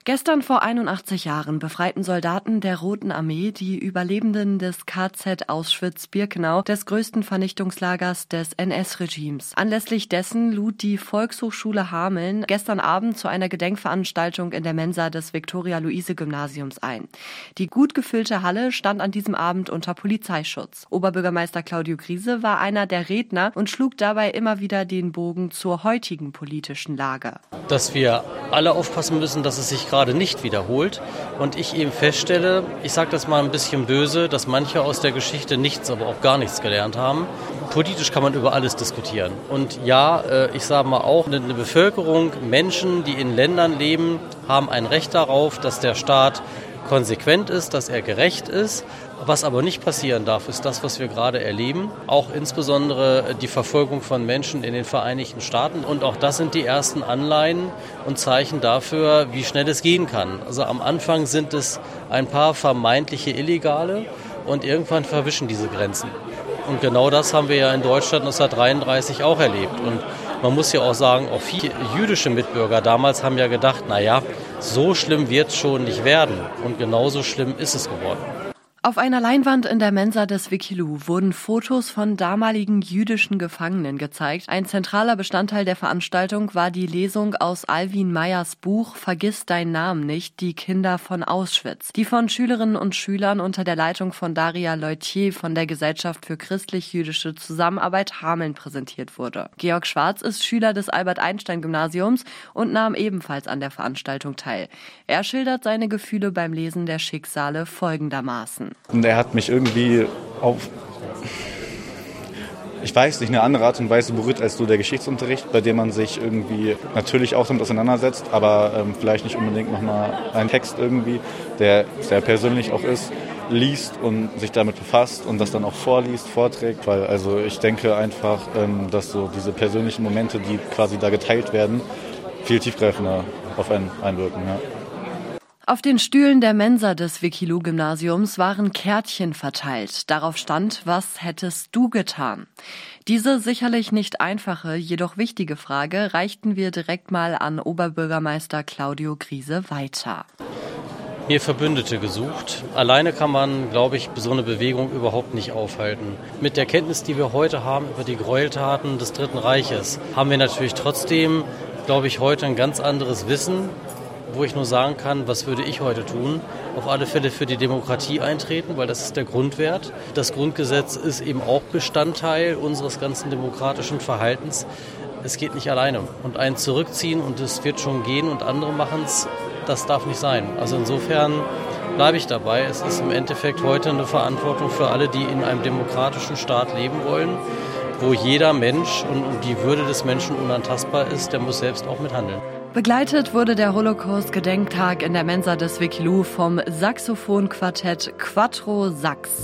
Gestern vor 81 Jahren befreiten Soldaten der Roten Armee die Überlebenden des KZ Auschwitz-Birkenau, des größten Vernichtungslagers des NS-Regimes. Anlässlich dessen lud die Volkshochschule Hameln gestern Abend zu einer Gedenkveranstaltung in der Mensa des Viktoria-Luise-Gymnasiums ein. Die gut gefüllte Halle stand an diesem Abend unter Polizeischutz. Oberbürgermeister Claudio Griese war einer der Redner und schlug dabei immer wieder den Bogen zur heutigen politischen Lage. Dass wir alle aufpassen müssen, dass es sich gerade nicht wiederholt. Und ich eben feststelle, ich sage das mal ein bisschen böse, dass manche aus der Geschichte nichts, aber auch gar nichts gelernt haben. Politisch kann man über alles diskutieren. Und ja, ich sage mal auch, eine Bevölkerung, Menschen, die in Ländern leben, haben ein Recht darauf, dass der Staat konsequent ist, dass er gerecht ist. Was aber nicht passieren darf, ist das, was wir gerade erleben. Auch insbesondere die Verfolgung von Menschen in den Vereinigten Staaten. Und auch das sind die ersten Anleihen und Zeichen dafür, wie schnell es gehen kann. Also am Anfang sind es ein paar vermeintliche Illegale und irgendwann verwischen diese Grenzen. Und genau das haben wir ja in Deutschland 1933 auch erlebt. Und man muss ja auch sagen, auch viele jüdische Mitbürger damals haben ja gedacht, naja, so schlimm wird es schon nicht werden. Und genauso schlimm ist es geworden. Auf einer Leinwand in der Mensa des Wikilu wurden Fotos von damaligen jüdischen Gefangenen gezeigt. Ein zentraler Bestandteil der Veranstaltung war die Lesung aus Alwin Meyers Buch »Vergiss deinen Namen nicht, die Kinder von Auschwitz«, die von Schülerinnen und Schülern unter der Leitung von Daria Leutier von der Gesellschaft für christlich-jüdische Zusammenarbeit Hameln präsentiert wurde. Georg Schwarz ist Schüler des Albert-Einstein-Gymnasiums und nahm ebenfalls an der Veranstaltung teil. Er schildert seine Gefühle beim Lesen der Schicksale folgendermaßen. Und er hat mich irgendwie auf, ich weiß nicht, eine andere Art und Weise berührt als so der Geschichtsunterricht, bei dem man sich irgendwie natürlich auch damit auseinandersetzt, aber vielleicht nicht unbedingt nochmal einen Text irgendwie, der sehr persönlich auch ist, liest und sich damit befasst und das dann auch vorträgt, weil also ich denke einfach, dass so diese persönlichen Momente, die quasi da geteilt werden, viel tiefgreifender auf einen einwirken, ja. Auf den Stühlen der Mensa des Wikilu-Gymnasiums waren Kärtchen verteilt. Darauf stand, was hättest du getan? Diese sicherlich nicht einfache, jedoch wichtige Frage reichten wir direkt mal an Oberbürgermeister Claudio Griese weiter. Mir Verbündete gesucht. Alleine kann man, glaube ich, so eine Bewegung überhaupt nicht aufhalten. Mit der Kenntnis, die wir heute haben über die Gräueltaten des Dritten Reiches, haben wir natürlich trotzdem, glaube ich, heute ein ganz anderes Wissen, wo ich nur sagen kann, was würde ich heute tun? Auf alle Fälle für die Demokratie eintreten, weil das ist der Grundwert. Das Grundgesetz ist eben auch Bestandteil unseres ganzen demokratischen Verhaltens. Es geht nicht alleine. Und ein Zurückziehen und es wird schon gehen und andere machen es, das darf nicht sein. Also insofern bleibe ich dabei. Es ist im Endeffekt heute eine Verantwortung für alle, die in einem demokratischen Staat leben wollen, wo jeder Mensch und die Würde des Menschen unantastbar ist, der muss selbst auch mithandeln. Begleitet wurde der Holocaust-Gedenktag in der Mensa des Wikilu vom Saxophonquartett Quattro Sax.